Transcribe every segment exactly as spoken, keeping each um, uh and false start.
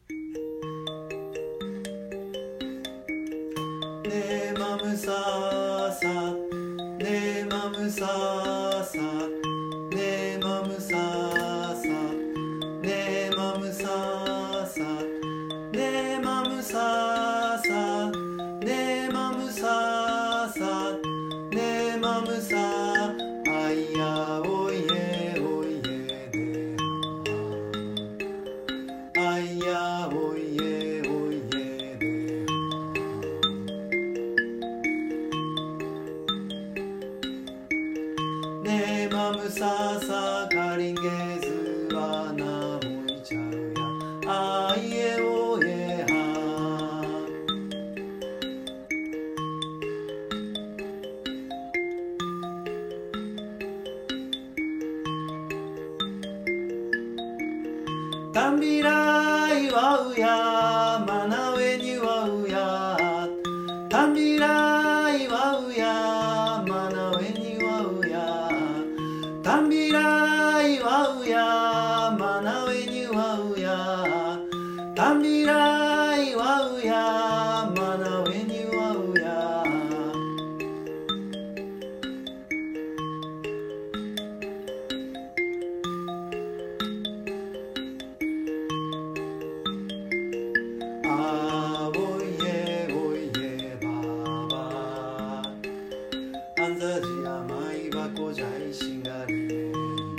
ねまむささねまむささねまむささねまむささねまむささねまむささねまむさあいやおいえおいえであいやおいえおいえでねまむささかりんげずはなもいちゃうやあいえおえはたんびらいわうやまなうえにわうやたんびらいわうやまなうえにわうやたんびらいわうやまなうえにわうやたんびらいわうやまなうえにわうやあおいえおいえばばあんざじあまいばこじゃいしんがりえ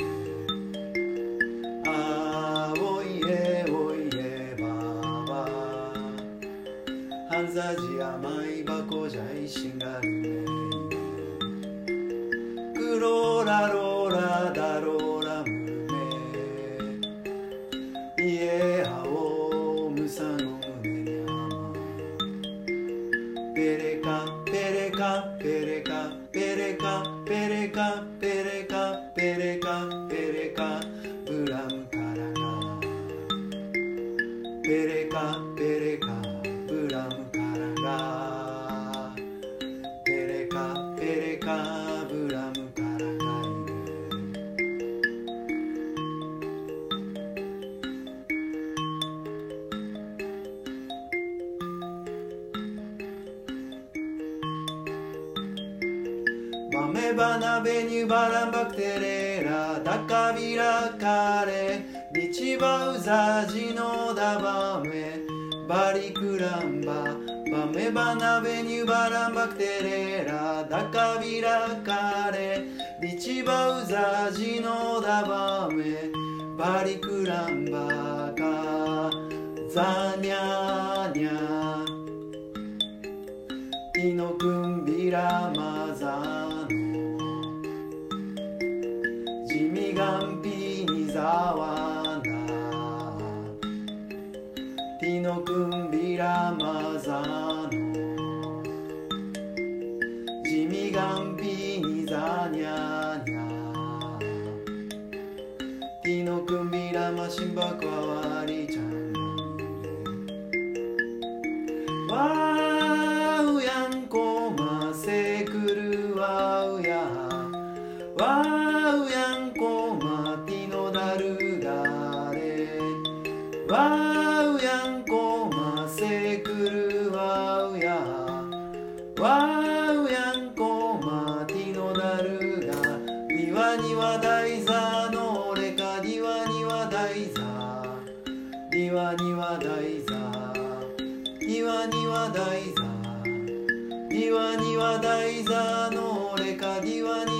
あおいえおいえばばあんざじあまいばこじゃいしんがりえくろらろらだろらむめいえあおむさのむねにゃまペレカペレカペレカペレカペレカペレカペレカペレカブラムからがペレカペレカブラムからがペレカペレカブラムからがいるバメバナベニュバランバクテレラダカビラカレリチバウザジノダバメバリクランババメバナベニュバランバクテレラダカビラカレリチバウザジノダバメバリクランバカザニャニャティノクンビラマザジミガンピニザワナティノクンビラマザノジミガンピニザニャニャティノクンビラマシンバクワワリちゃんわうやんこませくるわうやわうやんこまティノダルガレわうやんこませくるわうやわうやんこまティノダルガディワニワダイザのレカディワニワダイザディワニワダイザディワニワダイザディワニワダイザのレカディワニ